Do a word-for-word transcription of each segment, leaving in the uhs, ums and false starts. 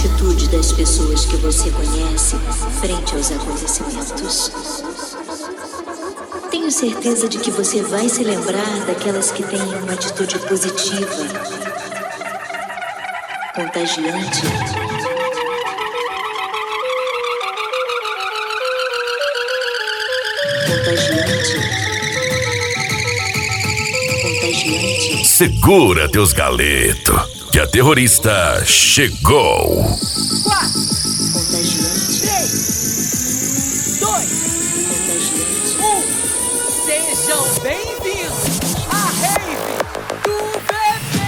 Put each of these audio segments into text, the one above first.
atitude das pessoas que você conhece frente aos acontecimentos? Tenho certeza de que você vai se lembrar daquelas que têm uma atitude positiva, contagiante. Contagiante. Contagiante. Segura teus galetos, que a terrorista chegou. Quatro. Contagiante. Três. Dois. Contagiante. Um. Sejam bem-vindos à Rave do Bebê.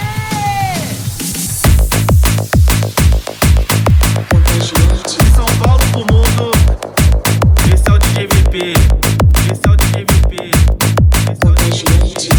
Contagiante. São Paulo pro mundo. Esse é o D J V P. Esse é o D J V P. Contagiante.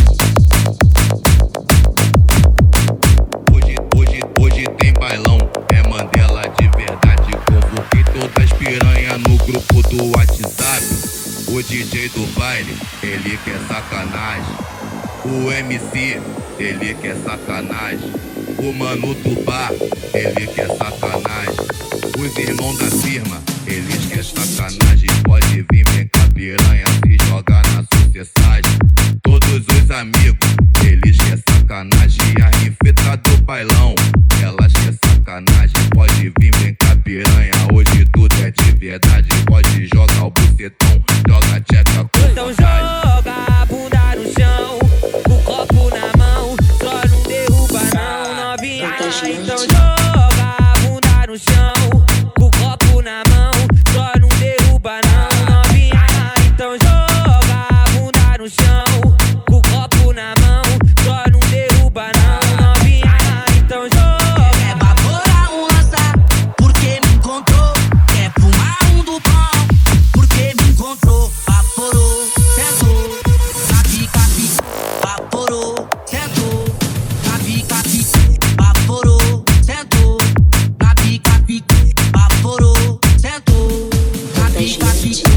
Hoje, hoje, hoje tem bailão, é Mandela de verdade. Convoquei todas as piranha no grupo do WhatsApp. O D J do baile, ele quer sacanagem. O M C, ele quer sacanagem. O mano do bar, ele quer sacanagem. Os irmãos da firma, eles querem sacanagem. Pode vir, vem cá piranha, se jogar na sociedade. Todos os amigos, eles querem sacanagem. A infeta do bailão, elas querem sacanagem. Pode vir, vem cá piranha, hoje tudo é de verdade. Pode jogar o bucetão, joga tcheca com Então joga a bunda no chão, o copo na mão, só não derruba não, novinha. Então joga a bunda no chão, o copo na mão, só não derruba não, novinha. Então joga a bunda no chão, o copo na mão, só não derruba não, novinha. Então joga. Quer baforar um lança, porque me encontrou. Quer fumar um do pão, porque me encontrou. Vaporou, sentou, na pica, pica. Vaporou, sentou, na pica, pica. Vaporou, sentou, na pica, pica. Vaporou, sentou, na pica, pica.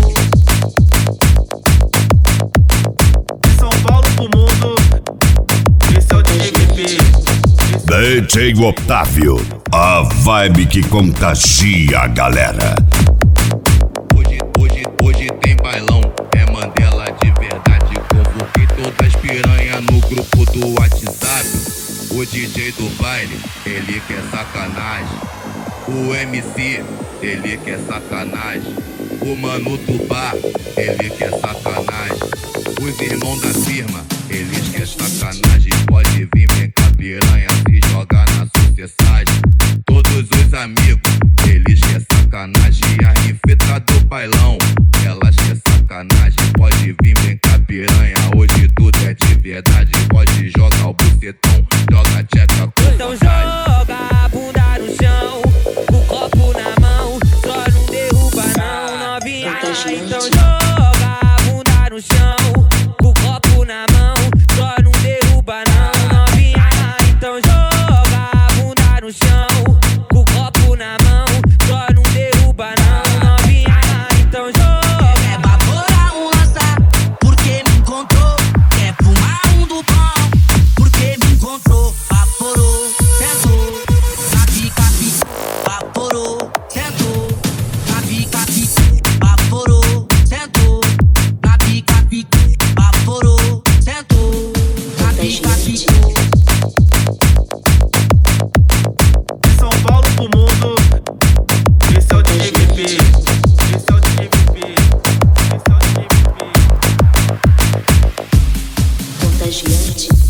São Paulo pro mundo. Esse é o D J V P. D J Otávio, a vibe que contagia a galera. Hoje, hoje, hoje tem bailão, é Mandela de verdade. Convoquei todas as piranha no grupo do WhatsApp. O D J do baile, ele quer sacanagem. O M C, ele quer sacanagem. O mano do bar, ele quer sacanagem. Os irmãos da firma, eles querem sacanagem. Pode vir, vem cá piranha, se jogar na sociedade. Todos os amigos, eles querem sacanagem. A infeta do bailão, elas querem sacanagem. Pode vir, vem cá piranha, hoje tudo é de verdade. Pode jogar o bucetão, joga tcheca com Então vontade. joga a bunda no chão, o copo na mão, só não derruba não, novinha. Então joga a bunda no chão, o copo na mão, só não derruba não, novinha. Então joga a bunda no chão, o copo na mão, só não derruba não, novinha. Então joga. Quer baforar um lança, porque me encontrou. Quer fumar um do pão, porque me encontrou. Vaporou, sentou, na pica, pica. Vaporou, sentou, na pica, pica. Vaporou, sentou, na pica, pica. Vaporou, sentou, na pica, pica. São Paulo pro mundo. Esse é o D J V P. Esse é o D J V P. Esse é o D J V P. Contagiante.